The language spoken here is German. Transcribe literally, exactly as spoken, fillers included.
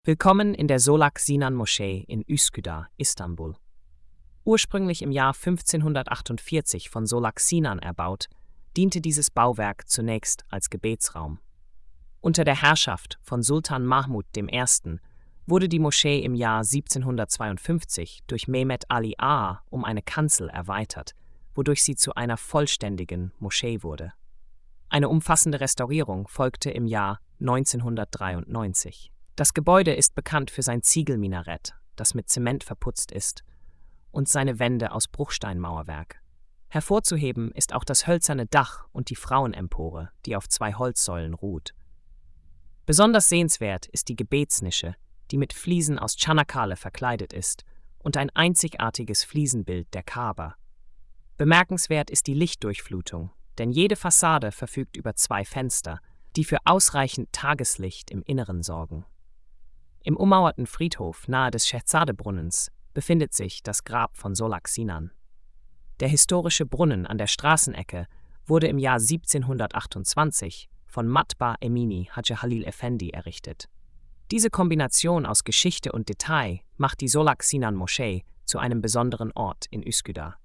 Willkommen in der Solak Sinan Moschee in Üsküdar, Istanbul. Ursprünglich im Jahr fünfzehnhundertachtundvierzig von Solak Sinan erbaut, diente dieses Bauwerk zunächst als Gebetsraum. Unter der Herrschaft von Sultan Mahmud der Erste. wurde die Moschee im Jahr siebzehnhundertzweiundfünfzig durch Mehmet Ali Ağa um eine Kanzel erweitert, wodurch sie zu einer vollständigen Moschee wurde. Eine umfassende Restaurierung folgte im Jahr neunzehnhundertdreiundneunzig. Das Gebäude ist bekannt für sein Ziegelminarett, das mit Zement verputzt ist, und seine Wände aus Bruchsteinmauerwerk. Hervorzuheben ist auch das hölzerne Dach und die Frauenempore, die auf zwei Holzsäulen ruht. Besonders sehenswert ist die Gebetsnische, die mit Fliesen aus Tschanak-Kale verkleidet ist, und ein einzigartiges Fliesenbild der Kaaba. Bemerkenswert ist die Lichtdurchflutung, denn jede Fassade verfügt über zwei Fenster, die für ausreichend Tageslicht im Inneren sorgen. Im ummauerten Friedhof nahe des Schehzade-Brunnens befindet sich das Grab von Solak Sinan. Der historische Brunnen an der Straßenecke wurde im Jahr siebzehnhundertachtundzwanzig von Matbaa Emini Hacı Halil Efendi errichtet. Diese Kombination aus Geschichte und Detail macht die Solak Sinan Moschee zu einem besonderen Ort in Üsküdar.